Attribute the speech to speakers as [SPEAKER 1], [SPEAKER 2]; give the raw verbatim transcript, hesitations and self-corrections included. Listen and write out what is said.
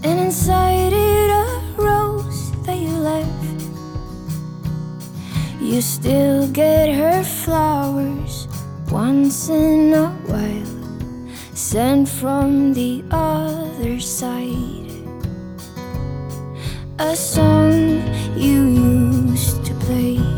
[SPEAKER 1] and inside it a rose that you left. You still get her flowers once in a while, sent from the other side. A song you used to play